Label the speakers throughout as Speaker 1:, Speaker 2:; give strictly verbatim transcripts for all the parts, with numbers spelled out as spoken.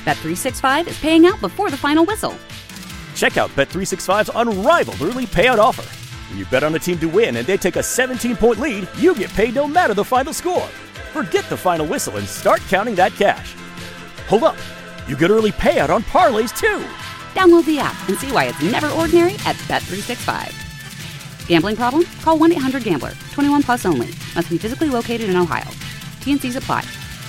Speaker 1: Bet three sixty-five is paying out before the final whistle.
Speaker 2: Check out Bet three sixty-five's unrivaled early payout offer. When you bet on a team to win and they take a seventeen-point lead, you get paid no matter the final score. Forget the final whistle and start counting that cash. Hold up. You get early payout on parlays, too.
Speaker 1: Download the app and see why it's never ordinary at Bet three sixty-five. Gambling problem? Call one eight hundred gambler. twenty-one plus only. Must be physically located in Ohio. T and C's apply.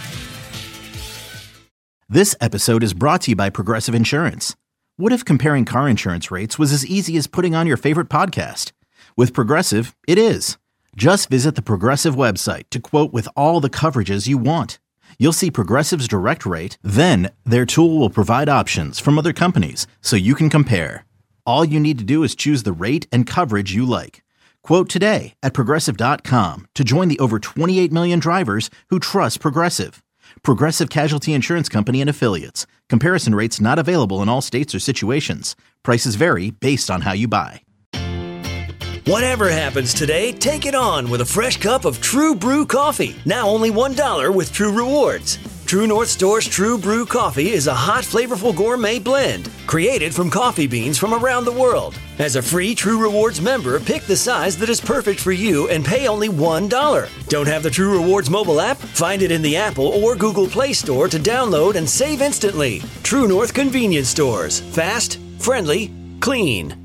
Speaker 3: This episode is brought to you by Progressive Insurance. What if comparing car insurance rates was as easy as putting on your favorite podcast? With Progressive, it is. Just visit the Progressive website to quote with all the coverages you want. You'll see Progressive's direct rate, then their tool will provide options from other companies so you can compare. All you need to do is choose the rate and coverage you like. Quote today at Progressive dot com to join the over twenty-eight million drivers who trust Progressive. Progressive Casualty Insurance Company and Affiliates. Comparison rates not available in all states or situations. Prices vary based on how you buy.
Speaker 4: Whatever happens today, take it on with a fresh cup of True Brew coffee. Now only one dollar with True Rewards. True North Store's True Brew coffee is a hot, flavorful gourmet blend created from coffee beans from around the world. As a free True Rewards member, pick the size that is perfect for you and pay only one dollar. Don't have the True Rewards mobile app? Find it in the Apple or Google Play Store to download and save instantly. True North Convenience Stores. Fast, friendly, clean.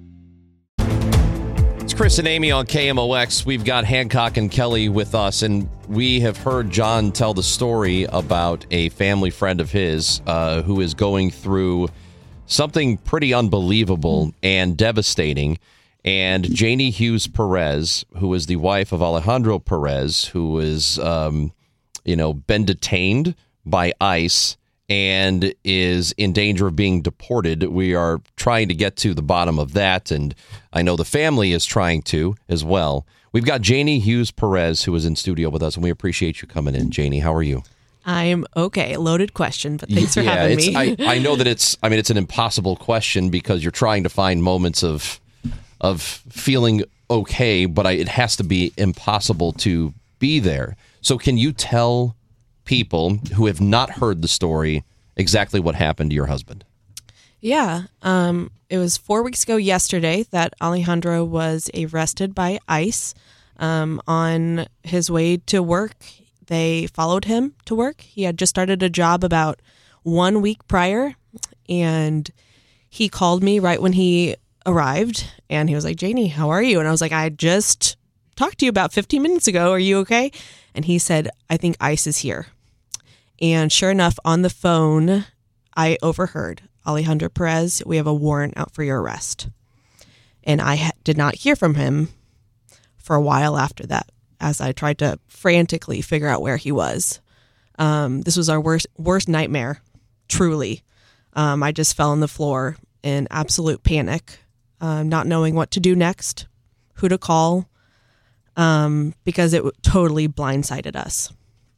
Speaker 5: It's Chris and Amy on K M O X. We've got Hancock and Kelly with us, and we have heard John tell the story about a family friend of his uh, who is going through something pretty unbelievable and devastating. And Janie Hughes Perez, who is the wife of Alejandro Perez, who is, um, you know, been detained by ICE and is in danger of being deported. We are trying to get to the bottom of that, and I know the family is trying to as well. We've got Janie Hughes Perez, who is in studio with us, and we appreciate you coming in. Janie, how are you?
Speaker 6: I'm okay. Loaded question, but thanks for
Speaker 5: yeah,
Speaker 6: having
Speaker 5: it's,
Speaker 6: me.
Speaker 5: I, I know that it's, I mean, it's an impossible question because you're trying to find moments of of feeling okay, but I, it has to be impossible to be there. So can you tell people who have not heard the story exactly what happened to your husband?
Speaker 6: Yeah. Um, it was four weeks ago yesterday that Alejandro was arrested by ICE um, on his way to work. They followed him to work. He had just started a job about one week prior, and he called me right when he arrived, and he was like, Janie, how are you? And I was like, I just talked to you about fifteen minutes ago. Are you okay? And he said, I think ICE is here. And sure enough, on the phone, I overheard, Alejandro Perez, we have a warrant out for your arrest. And I ha- did not hear from him for a while after that, as I tried to frantically figure out where he was. Um, this was our worst worst nightmare, truly. Um, I just fell on the floor in absolute panic, uh, not knowing what to do next, who to call, um, because it totally blindsided us.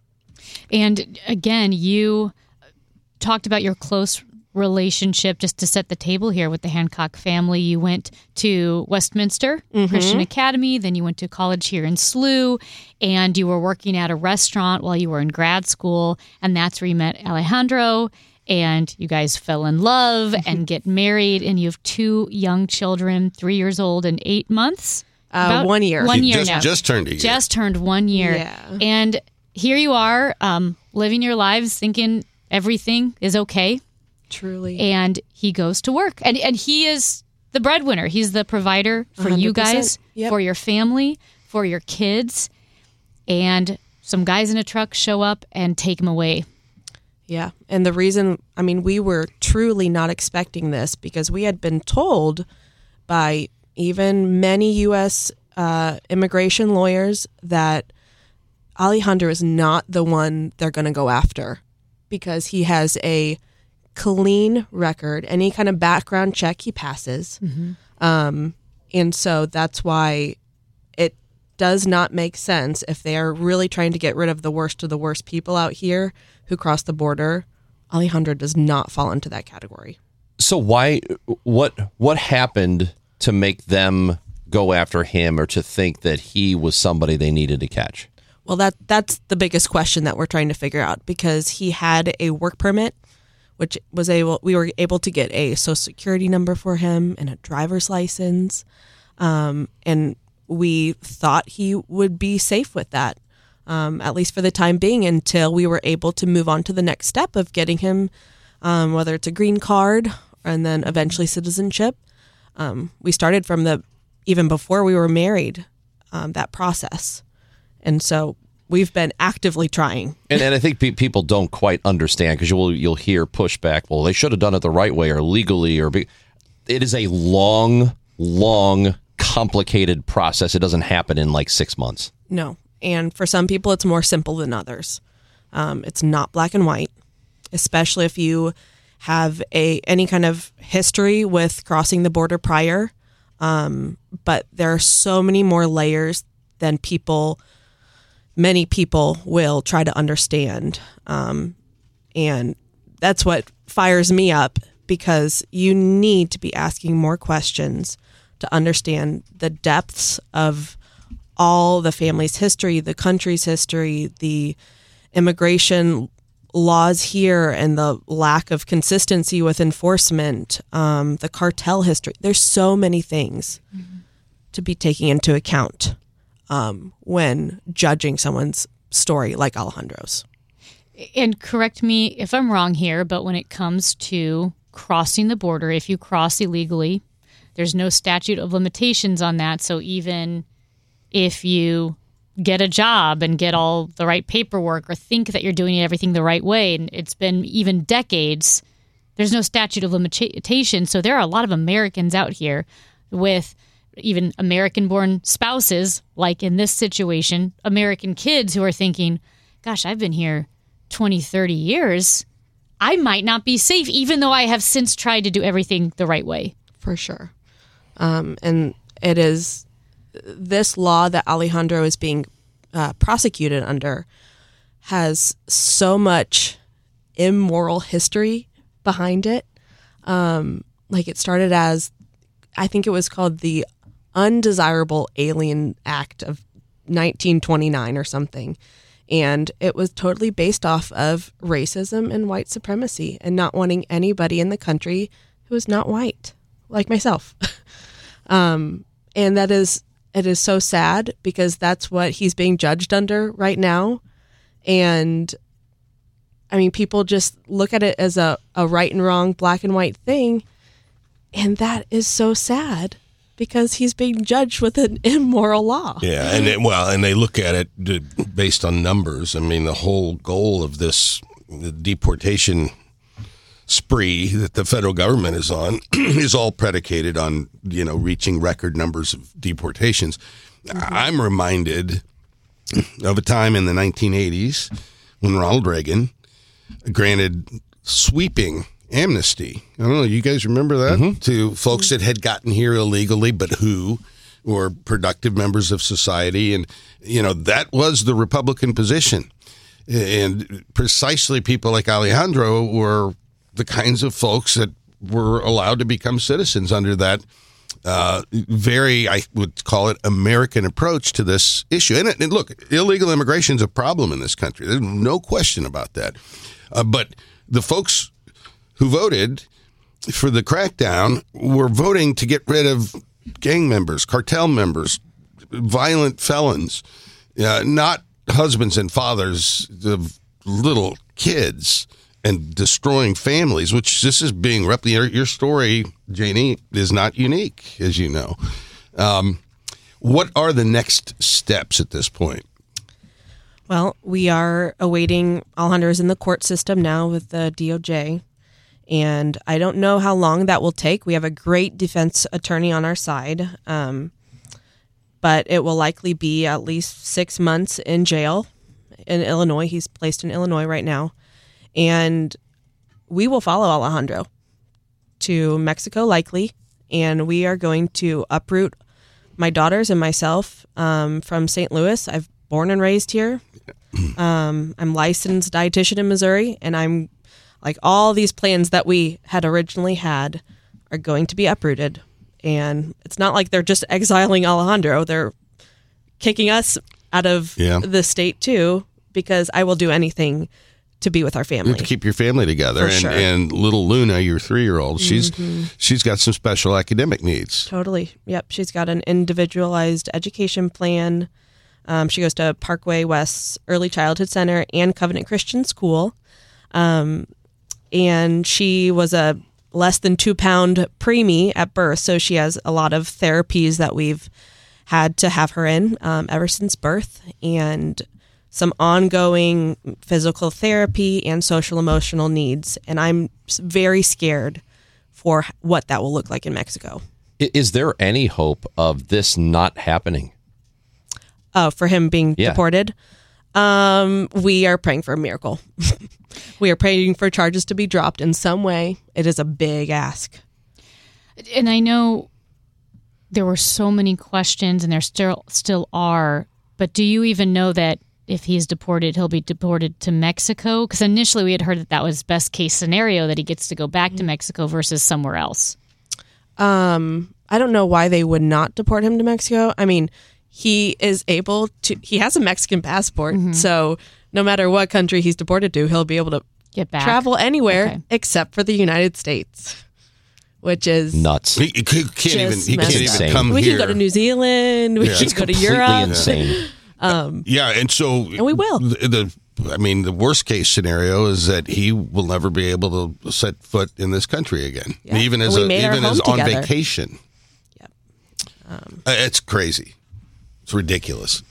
Speaker 7: And again, you talked about your close relationship, just to set the table here, with the Hancock family. You went to Westminster mm-hmm. Christian Academy, then you went to college here in S L U, and you were working at a restaurant while you were in grad school, and that's where you met Alejandro, and you guys fell in love and get married, and you have two young children, three years old and eight months.
Speaker 6: Uh, one year.
Speaker 7: One year
Speaker 8: just,
Speaker 7: now.
Speaker 8: Just turned a year.
Speaker 7: Just turned one year.
Speaker 6: Yeah.
Speaker 7: And here you are, um, living your lives, thinking everything is okay.
Speaker 6: Truly.
Speaker 7: And he goes to work. And and he is the breadwinner. He's the provider for you guys,
Speaker 6: yep.
Speaker 7: for your family, for your kids. And some guys in a truck show up and take him away.
Speaker 6: Yeah. And the reason, I mean, we were truly not expecting this because we had been told by even many U S uh, immigration lawyers that Alejandro is not the one they're going to go after because he has a clean record. Any kind of background check he passes. Mm-hmm. Um, and so that's why it does not make sense if they are really trying to get rid of the worst of the worst people out here who cross the border. Alejandro does not fall into that category.
Speaker 5: So why, what, what happened to make them go after him or to think that he was somebody they needed to catch?
Speaker 6: Well, that that's the biggest question that we're trying to figure out because he had a work permit which was able, we were able to get a social security number for him and a driver's license. Um, and we thought he would be safe with that, um, at least for the time being, until we were able to move on to the next step of getting him, um, whether it's a green card and then eventually citizenship. Um, we started from the, even before we were married, um, that process. And so we've been actively trying.
Speaker 5: And, and I think pe- people don't quite understand, because you'll, you'll hear pushback, well, they should have done it the right way or legally. or be- It is a long, long, complicated process. It doesn't happen in like six months.
Speaker 6: No. And for some people, it's more simple than others. Um, it's not black and white, especially if you have a any kind of history with crossing the border prior. Um, but there are so many more layers than people, many people will try to understand. Um, and that's what fires me up, because you need to be asking more questions to understand the depths of all the family's history, the country's history, the immigration laws here, and the lack of consistency with enforcement, um, the cartel history. There's so many things mm-hmm. to be taking into account um, when judging someone's story like Alejandro's.
Speaker 7: And correct me if I'm wrong here, but when it comes to crossing the border, if you cross illegally, there's no statute of limitations on that. So even if you get a job and get all the right paperwork or think that you're doing everything the right way, and it's been even decades, there's no statute of limitation. So there are a lot of Americans out here with even American-born spouses, like in this situation, American kids who are thinking, gosh, I've been here twenty, thirty years. I might not be safe, even though I have since tried to do everything the right way.
Speaker 6: For sure. Um, and it is this law that Alejandro is being uh, prosecuted under has so much immoral history behind it. Um, like it started as, I think it was called the Undesirable Alien Act of nineteen twenty-nine or something. And it was totally based off of racism and white supremacy and not wanting anybody in the country who is not white, like myself. um, and that is, it is so sad, because that's what he's being judged under right now. And I mean, people just look at it as a, a right and wrong, black and white thing. And that is so sad, because he's being judged with an immoral law.
Speaker 8: Yeah, and it, well, and they look at it based on numbers. I mean, the whole goal of this the deportation spree that the federal government is on is all predicated on, you know, reaching record numbers of deportations. Mm-hmm. I'm reminded of a time in the nineteen eighties when Ronald Reagan granted sweeping amnesty. I don't know, you guys remember that? Mm-hmm. To folks that had gotten here illegally, but who were productive members of society. And, you know, that was the Republican position. And precisely people like Alejandro were the kinds of folks that were allowed to become citizens under that uh, very, I would call it, American approach to this issue. And, and look, illegal immigration is a problem in this country. There's no question about that. Uh, but the folks who voted for the crackdown were voting to get rid of gang members, cartel members, violent felons, uh, not husbands and fathers of little kids, and destroying families, which this is being replicated. Your story, Janie, is not unique, as you know. Um, what are the next steps at this point?
Speaker 6: Well, we are awaiting, Alejandro's in the court system now with the D O J. And I don't know how long that will take. We have a great defense attorney on our side, um, but it will likely be at least six months in jail in Illinois. He's placed in Illinois right now. And we will follow Alejandro to Mexico, likely, and we are going to uproot my daughters and myself um, from Saint Louis. I've born and raised here. Um, I'm licensed dietitian in Missouri, and I'm like all these plans that we had originally had are going to be uprooted. And it's not like they're just exiling Alejandro. They're kicking us out of
Speaker 8: yeah.
Speaker 6: the state too, because I will do anything to be with our family.
Speaker 8: To keep your family together.
Speaker 6: For
Speaker 8: and,
Speaker 6: sure.
Speaker 8: and little Luna, your three-year-old, she's
Speaker 6: Mhm.
Speaker 8: she's got some special academic needs.
Speaker 6: Totally. Yep. She's got an individualized education plan. Um, she goes to Parkway West's Early Childhood Center and Covenant Christian School. Um, and she was a less than two pound preemie at birth. So she has a lot of therapies that we've had to have her in um, ever since birth, and some ongoing physical therapy and social emotional needs. And I'm very scared for what that will look like in Mexico.
Speaker 5: I- Is there any hope of this not happening?
Speaker 6: Oh, for him being
Speaker 5: Yeah.
Speaker 6: deported? Um, we are praying for a miracle. We are praying for charges to be dropped in some way. It is a big ask.
Speaker 7: And I know there were so many questions, and there still still are. But do you even know that if he's deported, he'll be deported to Mexico? Because initially we had heard that that was best case scenario, that he gets to go back to Mexico versus somewhere else.
Speaker 6: Um, I don't know why they would not deport him to Mexico. I mean, he is able to. He has a Mexican passport,
Speaker 7: Mm-hmm.
Speaker 6: so no matter what country he's deported to, he'll be able to
Speaker 7: Get back.
Speaker 6: travel anywhere
Speaker 7: Okay.
Speaker 6: except for the United States, which is
Speaker 5: Nuts.
Speaker 8: He, he can't
Speaker 6: Just
Speaker 8: even he can't
Speaker 6: messed
Speaker 8: even
Speaker 5: up.
Speaker 8: come
Speaker 6: we
Speaker 8: here.
Speaker 6: can go to New Zealand. We
Speaker 8: Yeah.
Speaker 6: can
Speaker 8: It's
Speaker 6: go to
Speaker 5: Completely
Speaker 6: Europe.
Speaker 5: insane.
Speaker 6: Um,
Speaker 8: Yeah, and so
Speaker 6: And we will.
Speaker 8: The, the I mean, the worst case scenario is that he will never be able to set foot in this country again,
Speaker 6: Yeah.
Speaker 8: even
Speaker 6: And
Speaker 8: as
Speaker 6: we
Speaker 8: a,
Speaker 6: made our
Speaker 8: even as
Speaker 6: home
Speaker 8: on
Speaker 6: together.
Speaker 8: vacation.
Speaker 6: Yep. Um,
Speaker 8: Uh, It's crazy. It's ridiculous.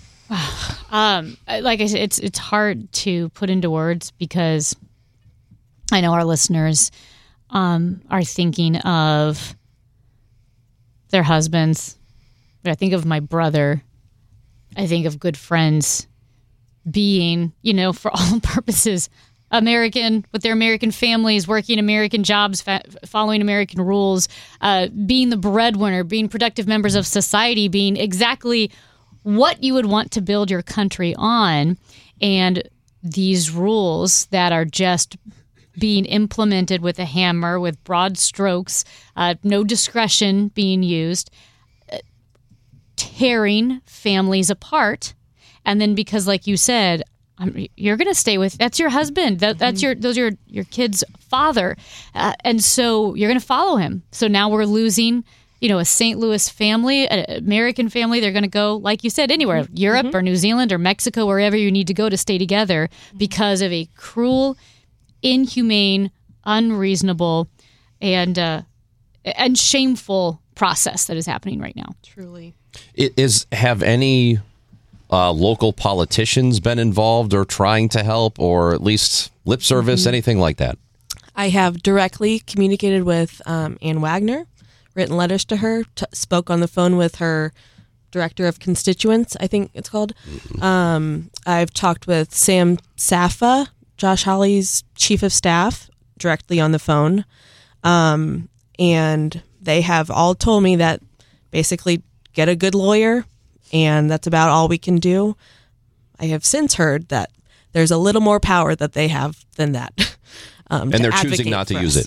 Speaker 7: Um, like I said, it's it's hard to put into words, because I know our listeners um, are thinking of their husbands. I think of my brother. I think of good friends being, you know, for all purposes, American, with their American families, working American jobs, fa- following American rules, uh, being the breadwinner, being productive members of society, being exactly what you would want to build your country on. And these rules that are just being implemented with a hammer, with broad strokes, uh, no discretion being used, uh, tearing families apart. And then because, like you said, um, you're going to stay with, that's your husband. That, that's your, those are your, your kid's father. Uh, and so you're going to follow him. So now we're losing, you know, a Saint Louis family, an American family. They're going to go, like you said, anywhere, Europe or New Zealand or Mexico, wherever you need to go to stay together, because of a cruel, inhumane, unreasonable, and uh, and shameful process that is happening right now.
Speaker 6: truly.
Speaker 5: It is have any uh, local politicians been involved or trying to help, or at least lip service,
Speaker 6: Mm-hmm.
Speaker 5: anything like that?
Speaker 6: I have directly communicated with um, Ann Wagner, written letters to her, t- spoke on the phone with her director of constituents, I think it's called. Um, I've talked with Sam Safa, Josh Hawley's chief of staff, directly on the phone. Um, and they have all told me that basically get a good lawyer, and that's about all we can do. I have since heard that there's a little more power that they have than that. Um,
Speaker 5: And
Speaker 6: to
Speaker 5: they're choosing
Speaker 6: advocate
Speaker 5: not to
Speaker 6: for
Speaker 5: use
Speaker 6: us.
Speaker 5: it.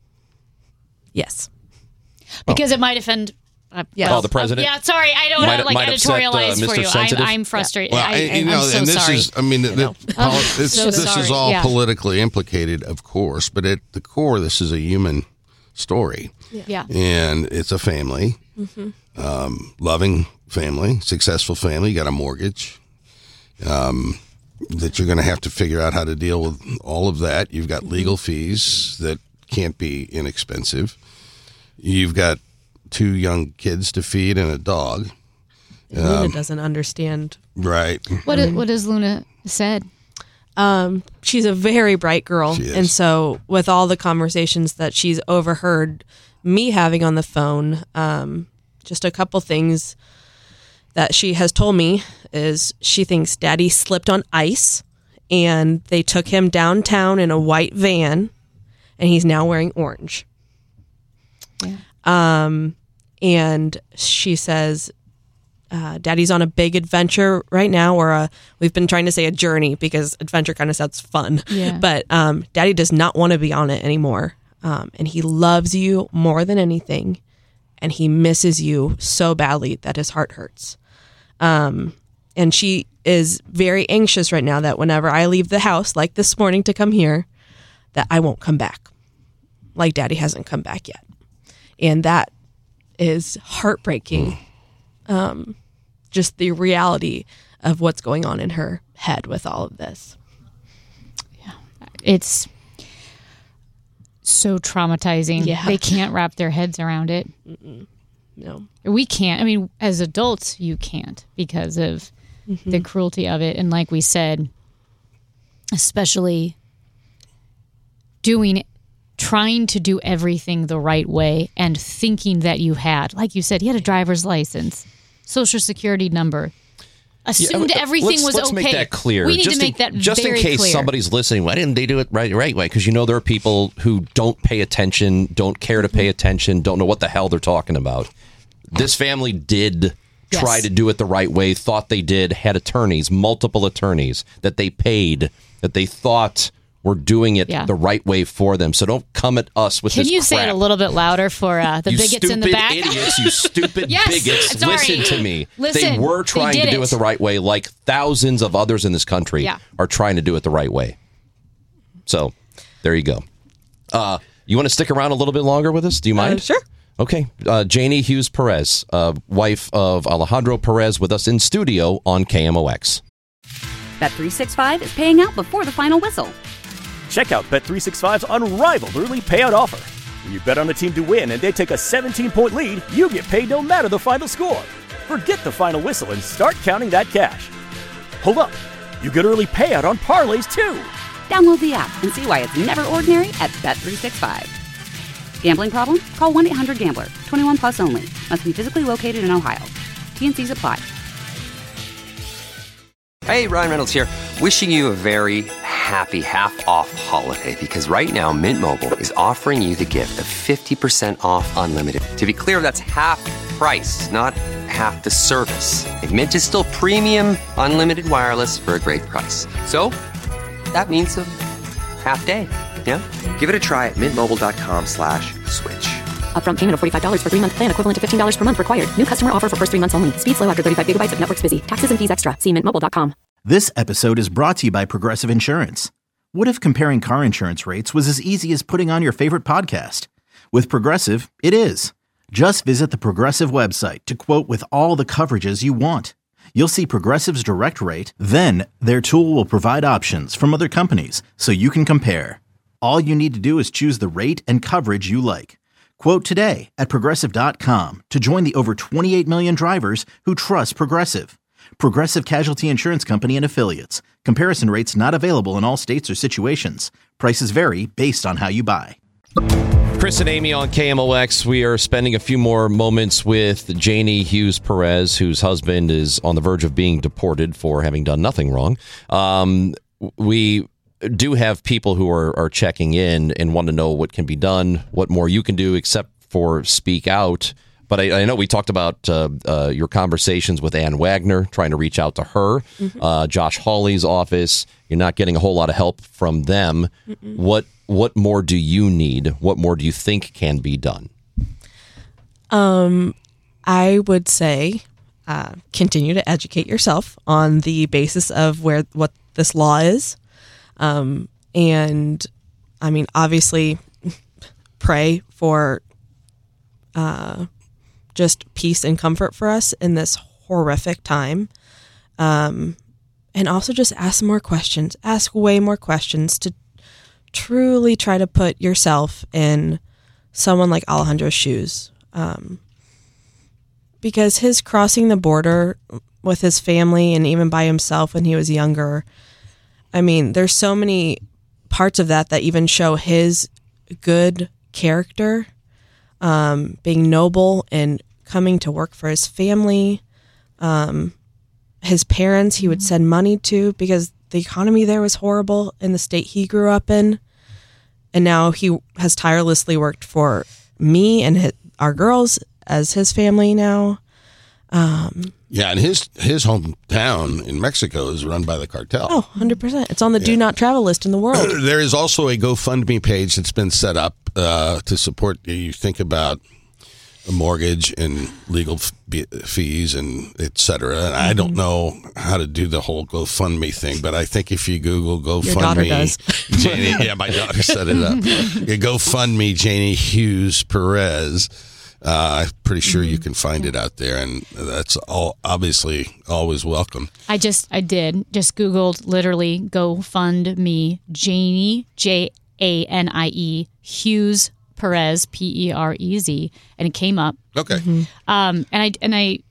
Speaker 6: Yes.
Speaker 7: Because it might offend. Uh,
Speaker 6: Yes.
Speaker 7: well,
Speaker 5: Oh, the president?
Speaker 7: uh, yeah, sorry, I don't
Speaker 5: Might-
Speaker 7: want to like
Speaker 5: might upset, uh,
Speaker 7: editorialize for
Speaker 5: Mister
Speaker 7: you.
Speaker 5: Sensitive?
Speaker 7: I'm, I'm frustrated.
Speaker 8: Well,
Speaker 7: I,
Speaker 8: and, you
Speaker 7: I'm
Speaker 8: know,
Speaker 7: so
Speaker 8: and this
Speaker 7: sorry.
Speaker 8: is, I mean, the, the, poli- it's,
Speaker 7: so
Speaker 8: this is
Speaker 7: sorry.
Speaker 8: all
Speaker 7: Yeah.
Speaker 8: politically implicated, of course, but at the core, this is a human story.
Speaker 7: yeah.
Speaker 8: And it's a family, um, loving family, successful family. You got a mortgage um, that you're going to have to figure out how to deal with all of that. You've got legal fees that can't be inexpensive. You've got two young kids to feed and a dog.
Speaker 6: Luna doesn't understand.
Speaker 8: Right.
Speaker 7: What is, what has Luna said?
Speaker 6: Um, she's a very bright girl.
Speaker 8: She is.
Speaker 6: And so with all the conversations that she's overheard me having on the phone, um, just a couple things that she has told me is she thinks Daddy slipped on ice, and they took him downtown in a white van, and he's now wearing orange.
Speaker 7: Yeah.
Speaker 6: Um, and she says, uh, Daddy's on a big adventure right now, or a, we've been trying to say a journey because adventure kind of sounds fun.
Speaker 7: Yeah.
Speaker 6: But um, Daddy does not want to be on it anymore. Um, and he loves you more than anything. And he misses you so badly that his heart hurts. Um, And she is very anxious right now that whenever I leave the house, like this morning to come here, that I won't come back. Like Daddy hasn't come back yet. And that is heartbreaking. Um, just the reality of what's going on in her head with all of this.
Speaker 7: Yeah. It's so traumatizing.
Speaker 6: Yeah.
Speaker 7: They can't wrap their heads around it.
Speaker 6: Mm-mm. No.
Speaker 7: We can't. I mean, as adults, you can't because of mm-hmm. the cruelty of it. And like we said, especially doing, trying to do everything the right way and thinking that you had, like you said, he had a driver's license, social security number, assumed
Speaker 5: yeah,
Speaker 7: everything
Speaker 5: let's,
Speaker 7: was
Speaker 5: let's
Speaker 7: okay.
Speaker 5: Make that clear.
Speaker 7: We need
Speaker 5: just
Speaker 7: to make
Speaker 5: in,
Speaker 7: that
Speaker 5: just
Speaker 7: very
Speaker 5: in case
Speaker 7: clear.
Speaker 5: Somebody's listening. Why didn't they do it right, right way? Because you know there are people who don't pay attention, don't care to pay attention, don't know what the hell they're talking about. This family did
Speaker 7: yes.
Speaker 5: try to do it the right way, thought they did, had attorneys, multiple attorneys that they paid, that they thought were doing it
Speaker 7: yeah.
Speaker 5: the right way for them. So don't come at us with
Speaker 7: Can
Speaker 5: this
Speaker 7: you
Speaker 5: crap.
Speaker 7: say it a little bit louder for uh, the
Speaker 5: you
Speaker 7: bigots
Speaker 5: stupid
Speaker 7: in the back?
Speaker 5: idiots, you stupid
Speaker 7: yes,
Speaker 5: bigots.
Speaker 7: sorry.
Speaker 5: Listen to me.
Speaker 7: Listen,
Speaker 5: they were trying
Speaker 7: they
Speaker 5: to do
Speaker 7: it.
Speaker 5: it the right way, like thousands of others in this country
Speaker 7: yeah.
Speaker 5: are trying to do it the right way. So there you go. Uh, you want to stick around a little bit longer with us? Do you mind?
Speaker 6: Uh, sure.
Speaker 5: Okay. Uh, Janie Hughes Perez, uh, wife of Alejandro Perez, with us in studio on K M O X.
Speaker 1: Bet three sixty-five is paying out before the final whistle.
Speaker 2: Check out Bet three sixty-five's unrivaled early payout offer. When you bet on a team to win and they take a seventeen-point lead, you get paid no matter the final score. Forget the final whistle and start counting that cash. Hold up. You get early payout on parlays, too.
Speaker 1: Download the app and see why it's never ordinary at Bet three sixty-five. Gambling problem? Call one eight hundred gambler. twenty-one plus only. Must be physically located in Ohio. T N Cs apply.
Speaker 9: Hey, Ryan Reynolds here. Wishing you a very happy half-off holiday because right now Mint Mobile is offering you the gift of fifty percent off unlimited. To be clear, that's half price, not half the service. And Mint is still premium unlimited wireless for a great price. So that means a half day. Yeah? Give it a try at mintmobile.com slash switch.
Speaker 10: Upfront payment of forty-five dollars for three-month plan equivalent to fifteen dollars per month required. New customer offer for first three months only. Speed slow after thirty-five gigabytes if network's busy. Taxes and fees extra. See mint mobile dot com.
Speaker 3: This episode is brought to you by Progressive Insurance. What if comparing car insurance rates was as easy as putting on your favorite podcast? With Progressive, it is. Just visit the Progressive website to quote with all the coverages you want. You'll see Progressive's direct rate, then their tool will provide options from other companies so you can compare. All you need to do is choose the rate and coverage you like. Quote today at Progressive dot com to join the over twenty-eight million drivers who trust Progressive. Progressive Casualty Insurance Company and Affiliates. Comparison rates not available in all states or situations. Prices vary based on how you buy.
Speaker 5: Chris and Amy on K M O X. We are spending a few more moments with Janie Hughes Perez, whose husband is on the verge of being deported for having done nothing wrong. Um, we do have people who are, are checking in and want to know what can be done, what more you can do except for speak out. But I, I know we talked about uh, uh, your conversations with Ann Wagner, trying to reach out to her, mm-hmm. uh, Josh Hawley's office. You're not getting a whole lot of help from them. Mm-mm. What what more do you need? What more do you think can be done?
Speaker 6: Um, I would say uh, continue to educate yourself on the basis of where what this law is. Um, and I mean, obviously, pray for uh, just peace and comfort for us in this horrific time. Um, and also just ask more questions, ask way more questions to truly try to put yourself in someone like Alejandro's shoes. Um, because his crossing the border with his family and even by himself when he was younger, I mean, there's so many parts of that that even show his good character, um, being noble and coming to work for his family. Um, his parents, he would send money to because the economy there was horrible in the state he grew up in. And now he has tirelessly worked for me and his, our girls as his family now. Um,
Speaker 8: yeah, and his his hometown in Mexico is run by the cartel.
Speaker 6: Oh, one hundred percent. It's on the yeah. do not travel list in the world.
Speaker 8: There is also a GoFundMe page that's been set up uh, to support, you think about a mortgage and legal f- fees and et cetera. And mm-hmm. I don't know how to do the whole GoFundMe thing, but I think if you Google GoFundMe,
Speaker 6: Your daughter does.
Speaker 8: Janie, yeah, my daughter set it up. You GoFundMe Janie Hughes Perez. Uh, I'm pretty sure mm-hmm. you can find it out there, and that's all obviously always welcome.
Speaker 7: I just, I did, just Googled literally GoFundMe Janie, J A N I E, Hughes Perez, P E R E Z, and it came up.
Speaker 8: Okay.
Speaker 7: Mm-hmm. Um, and I and I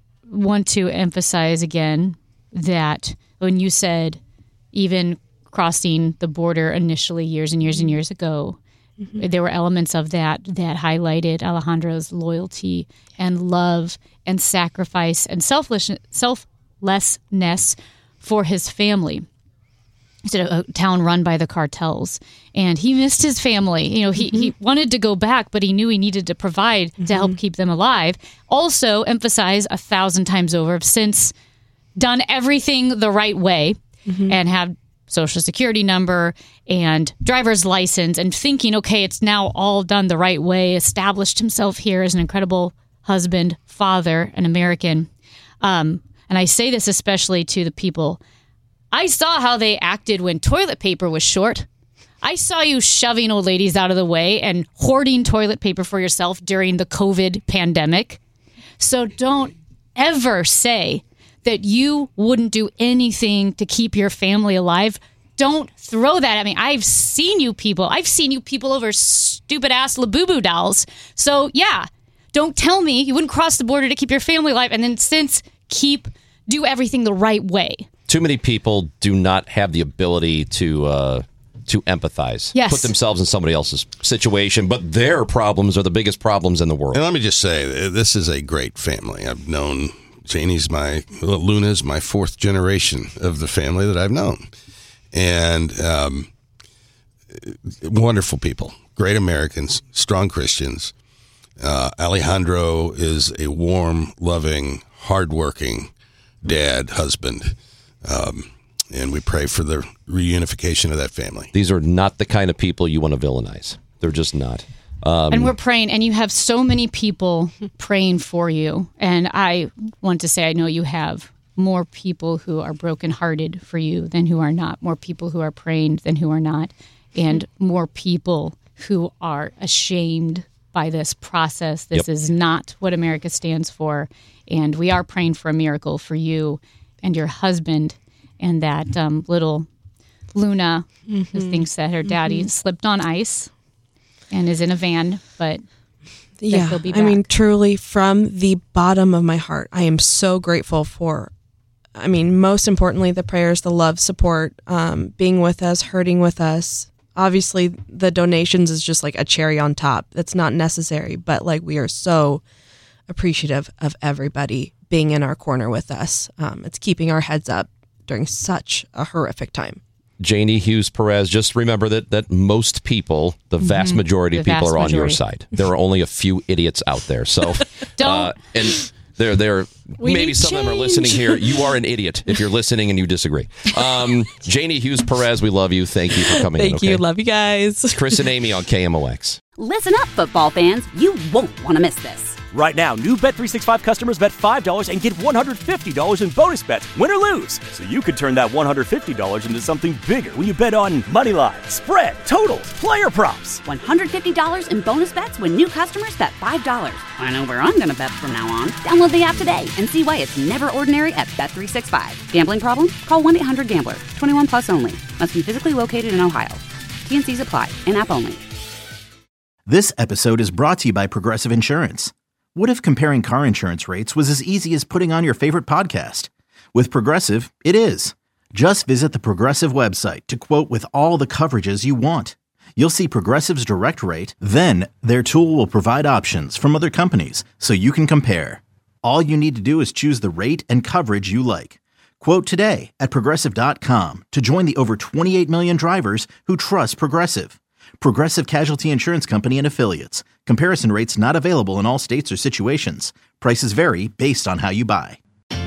Speaker 7: want to emphasize again that when you said even crossing the border initially years and years and years ago, mm-hmm. there were elements of that that highlighted Alejandro's loyalty and love and sacrifice and selfless, selflessness for his family. It's a, a town run by the cartels, and he missed his family. You know, he, mm-hmm. he wanted to go back, but he knew he needed to provide mm-hmm. to help keep them alive. Also, emphasize a thousand times over, have since done everything the right way mm-hmm. and have social security number and driver's license and thinking, okay, it's now all done the right way, established himself here as an incredible husband, father, an American. Um, and I say this especially to the people. I saw how they acted when toilet paper was short. I saw you shoving old ladies out of the way and hoarding toilet paper for yourself during the COVID pandemic. So don't ever say that you wouldn't do anything to keep your family alive. Don't throw that at me. I've seen you people. I've seen you people over stupid ass Labubu dolls. So yeah, don't tell me you wouldn't cross the border to keep your family alive and then since keep, do everything the right way.
Speaker 5: Too many people do not have the ability to uh, to empathize,
Speaker 7: yes.
Speaker 5: put themselves in somebody else's situation, but their problems are the biggest problems in the world.
Speaker 8: And let me just say, this is a great family. I've known Janie's my, Luna's my fourth generation of the family that I've known. And um, wonderful people, great Americans, strong Christians. Uh, Alejandro is a warm, loving, hardworking dad, husband. Um, and we pray for the reunification of that family.
Speaker 5: These are not the kind of people you want to villainize. They're just not. Um,
Speaker 7: and we're praying, and you have so many people praying for you. And I want to say, I know you have more people who are brokenhearted for you than who are not, more people who are praying than who are not, and more people who are ashamed by this process. This yep. is not what America stands for. And we are praying for a miracle for you and your husband and that um, little Luna mm-hmm. who thinks that her daddy mm-hmm. slipped on ice and is in a van, but
Speaker 6: yeah,
Speaker 7: he'll be back.
Speaker 6: I mean, truly from the bottom of my heart, I am so grateful for, I mean, most importantly, the prayers, the love, support, um, being with us, hurting with us. Obviously, the donations is just like a cherry on top. That's not necessary, but like we are so appreciative of everybody being in our corner with us. Um, it's keeping our heads up during such a horrific time.
Speaker 5: Janie Hughes Perez, just remember that that most people, the vast
Speaker 7: mm-hmm.
Speaker 5: majority
Speaker 7: the
Speaker 5: of people are on
Speaker 7: majority.
Speaker 5: your side. There are only a few idiots out there. So,
Speaker 7: Don't.
Speaker 5: Uh, and they're, they're maybe some
Speaker 6: change.
Speaker 5: of them are listening here. You are an idiot if you're listening and you disagree. Um, Janie Hughes Perez, we love you. Thank you for coming
Speaker 6: Thank
Speaker 5: in. Okay?
Speaker 6: you. Love you guys.
Speaker 5: It's Chris and Amy on K M O X.
Speaker 1: Listen up, football fans. You won't want to miss this.
Speaker 2: Right now, new Bet three sixty-five customers bet five dollars and get one hundred fifty dollars in bonus bets, win or lose. So you could turn that one hundred fifty dollars into something bigger when you bet on money line, spread, totals, player props.
Speaker 1: one hundred fifty dollars in bonus bets when new customers bet five dollars. I know where I'm going to bet from now on. Download the app today and see why it's never ordinary at Bet three sixty-five. Gambling problem? Call one eight hundred gambler. twenty-one plus only. Must be physically located in Ohio. T and C's apply. In-app only.
Speaker 3: This episode is brought to you by Progressive Insurance. What if comparing car insurance rates was as easy as putting on your favorite podcast? With Progressive, it is. Just visit the Progressive website to quote with all the coverages you want. You'll see Progressive's direct rate, then their tool will provide options from other companies so you can compare. All you need to do is choose the rate and coverage you like. Quote today at Progressive dot com to join the over twenty-eight million drivers who trust Progressive. Progressive Casualty Insurance Company and Affiliates. Comparison rates not available in all states or situations. Prices vary based on how you buy.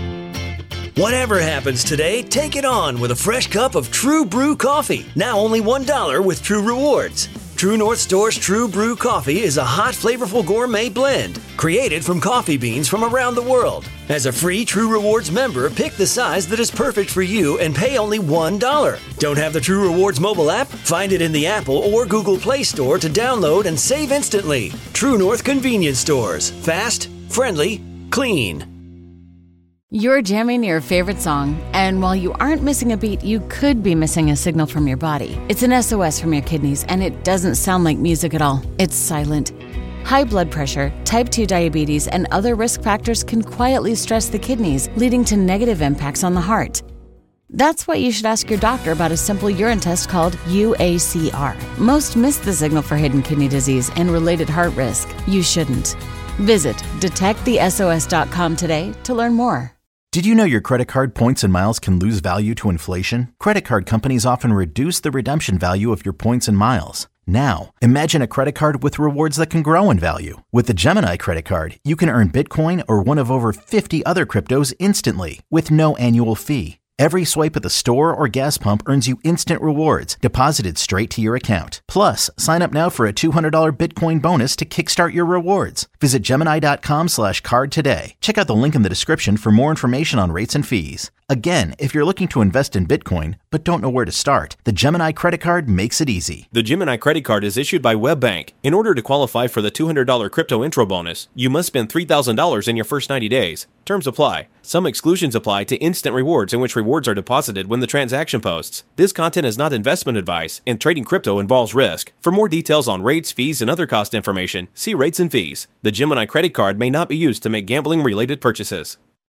Speaker 4: Whatever happens today, take it on with a fresh cup of True Brew coffee. Now only one dollar with True Rewards. True North Store's True Brew Coffee is a hot, flavorful gourmet blend created from coffee beans from around the world. As a free True Rewards member, pick the size that is perfect for you and pay only one dollar. Don't have the True Rewards mobile app? Find it in the Apple or Google Play Store to download and save instantly. True North Convenience Stores. Fast, friendly, clean.
Speaker 11: You're jamming your favorite song, and while you aren't missing a beat, you could be missing a signal from your body. It's an S O S from your kidneys, and it doesn't sound like music at all. It's silent. High blood pressure, type two diabetes, and other risk factors can quietly stress the kidneys, leading to negative impacts on the heart. That's why you should ask your doctor about a simple urine test called U A C R. Most miss the signal for hidden kidney disease and related heart risk. You shouldn't. Visit detect the S O S dot com today to learn more.
Speaker 3: Did you know your credit card points and miles can lose value to inflation? Credit card companies often reduce the redemption value of your points and miles. Now, imagine a credit card with rewards that can grow in value. With the Gemini credit card, you can earn Bitcoin or one of over fifty other cryptos instantly with no annual fee. Every swipe at the store or gas pump earns you instant rewards deposited straight to your account. Plus, sign up now for a two hundred dollars Bitcoin bonus to kickstart your rewards. Visit Gemini.com slash card today. Check out the link in the description for more information on rates and fees. Again, if you're looking to invest in Bitcoin but don't know where to start, the Gemini credit card makes it easy.
Speaker 12: The Gemini credit card is issued by WebBank. In order to qualify for the two hundred dollars crypto intro bonus, you must spend three thousand dollars in your first ninety days. Terms apply. Some exclusions apply to instant rewards, in which rewards are deposited when the transaction posts. This content is not investment advice, and trading crypto involves risk. For more details on rates, fees, and other cost information, see rates and fees. The Gemini credit card may not be used to make gambling-related purchases.